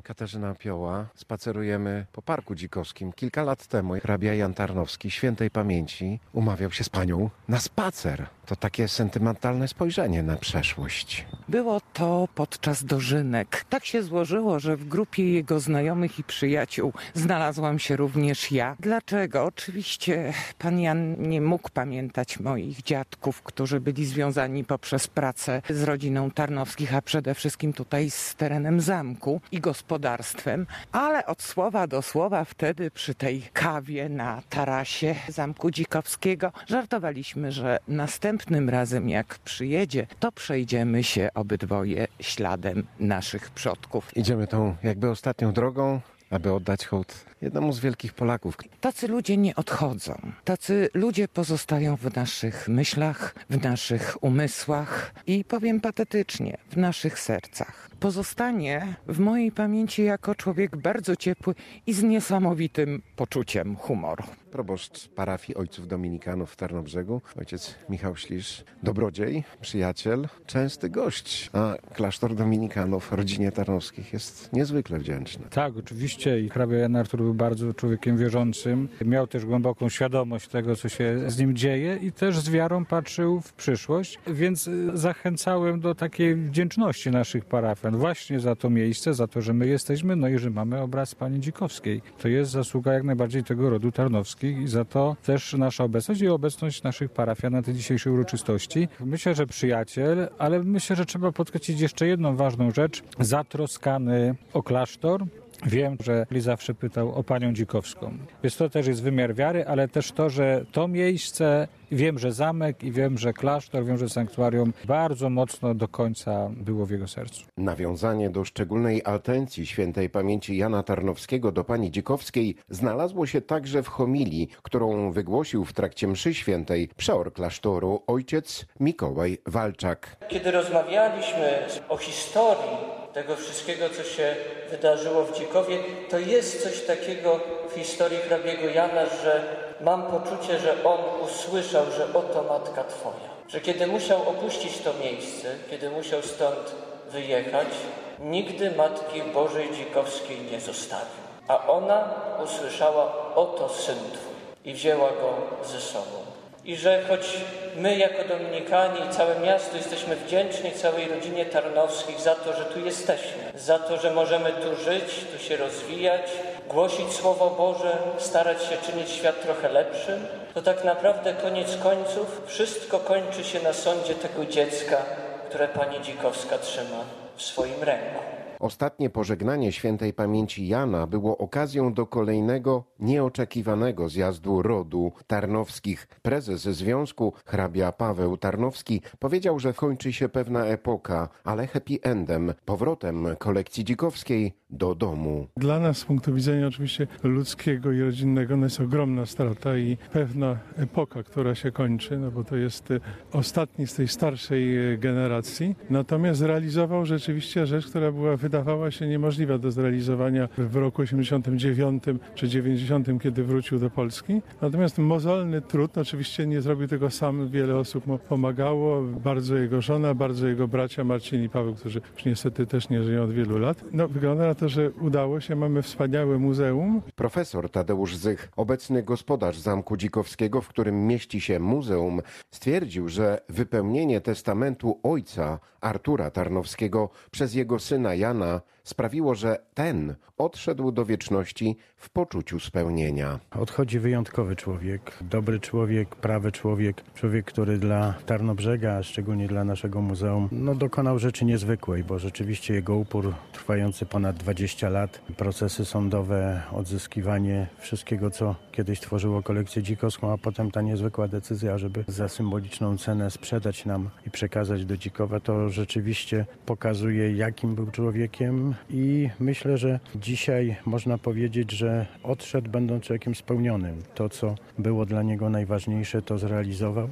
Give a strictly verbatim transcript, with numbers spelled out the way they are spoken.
Katarzyna Pioła. Spacerujemy po Parku Dzikowskim. Kilka lat temu hrabia Jan Tarnowski, świętej pamięci, umawiał się z panią na spacer. To takie sentymentalne spojrzenie na przeszłość. Było to podczas dożynek. Tak się złożyło, że w grupie jego znajomych i przyjaciół znalazłam się również ja. Dlaczego? Oczywiście pan Jan nie mógł pamiętać moich dziadków, którzy byli związani poprzez pracę z rodziną Tarnowskich, a przede wszystkim tutaj z terenem zamku i gospodarstwem. Ale od słowa do słowa wtedy przy tej kawie na tarasie Zamku Dzikowskiego żartowaliśmy, że następnym razem jak przyjedzie, to przejdziemy się obydwoje śladem naszych przodków. Idziemy tą jakby ostatnią drogą, aby oddać hołd jednemu z wielkich Polaków. Tacy ludzie nie odchodzą. Tacy ludzie pozostają w naszych myślach, w naszych umysłach i powiem patetycznie, w naszych sercach. Pozostanie w mojej pamięci jako człowiek bardzo ciepły i z niesamowitym poczuciem humoru. Proboszcz parafii Ojców Dominikanów w Tarnobrzegu, ojciec Michał Ślisz, dobrodziej, przyjaciel, częsty gość, a klasztor Dominikanów rodzinie Tarnowskich jest niezwykle wdzięczny. Tak, oczywiście i hrabia Jan Artur był bardzo człowiekiem wierzącym, miał też głęboką świadomość tego, co się z nim dzieje i też z wiarą patrzył w przyszłość, więc zachęcałem do takiej wdzięczności naszych parafian właśnie za to miejsce, za to, że my jesteśmy, no i że mamy obraz pani Dzikowskiej. To jest zasługa jak najbardziej tego rodu Tarnowskich i za to też nasza obecność i obecność naszych parafian na tej dzisiejszej uroczystości. Myślę, że przyjaciel, ale myślę, że trzeba podkreślić jeszcze jedną ważną rzecz. Zatroskany o klasztor. Wiem, że Li zawsze pytał o panią Dzikowską. Więc to też jest wymiar wiary, ale też to, że to miejsce, wiem, że zamek i wiem, że klasztor, wiem, że sanktuarium bardzo mocno do końca było w jego sercu. Nawiązanie do szczególnej atencji świętej pamięci Jana Tarnowskiego do pani Dzikowskiej znalazło się także w homilii, którą wygłosił w trakcie mszy świętej przeor klasztoru ojciec Mikołaj Walczak. Kiedy rozmawialiśmy o historii tego wszystkiego, co się wydarzyło w Dzikowie, to jest coś takiego w historii hrabiego Jana, że mam poczucie, że on usłyszał, że oto matka Twoja. Że kiedy musiał opuścić to miejsce, kiedy musiał stąd wyjechać, nigdy Matki Bożej Dzikowskiej nie zostawił. A ona usłyszała, oto Syn Twój i wzięła go ze sobą. I że choć my jako Dominikanie i całe miasto jesteśmy wdzięczni całej rodzinie Tarnowskich za to, że tu jesteśmy, za to, że możemy tu żyć, tu się rozwijać, głosić Słowo Boże, starać się czynić świat trochę lepszym, to tak naprawdę koniec końców wszystko kończy się na sądzie tego dziecka, które pani Dzikowska trzyma w swoim ręku. Ostatnie pożegnanie świętej pamięci Jana było okazją do kolejnego, nieoczekiwanego zjazdu rodu Tarnowskich. Prezes związku, hrabia Paweł Tarnowski, powiedział, że kończy się pewna epoka, ale happy endem, powrotem kolekcji dzikowskiej do domu. Dla nas z punktu widzenia oczywiście ludzkiego i rodzinnego no jest ogromna strata i pewna epoka, która się kończy, no bo to jest ostatni z tej starszej generacji. Natomiast zrealizował rzeczywiście rzecz, która była wydawała się niemożliwa do zrealizowania w roku osiemdziesiątym dziewiątym czy dziewięćdziesiątym, kiedy wrócił do Polski. Natomiast mozolny trud, oczywiście nie zrobił tego sam, wiele osób mu pomagało, bardzo jego żona, bardzo jego bracia Marcin i Paweł, którzy już niestety też nie żyją od wielu lat. No, wygląda na to, że udało się, mamy wspaniałe muzeum. Profesor Tadeusz Zych, obecny gospodarz Zamku Dzikowskiego, w którym mieści się muzeum, stwierdził, że wypełnienie testamentu ojca Artura Tarnowskiego przez jego syna Jana sprawiło, że ten odszedł do wieczności w poczuciu spełnienia. Odchodzi wyjątkowy człowiek, dobry człowiek, prawy człowiek, człowiek, który dla Tarnobrzega, a szczególnie dla naszego muzeum, no dokonał rzeczy niezwykłej, bo rzeczywiście jego upór trwający ponad dwadzieścia lat, procesy sądowe, odzyskiwanie wszystkiego, co kiedyś tworzyło kolekcję dzikowską, a potem ta niezwykła decyzja, żeby za symboliczną cenę sprzedać nam i przekazać do Dzikowa, to rzeczywiście pokazuje, jakim był człowiekiem i myślę, że dzisiaj można powiedzieć, że odszedł będąc człowiekiem spełnionym. To, co było dla niego najważniejsze, to zrealizował.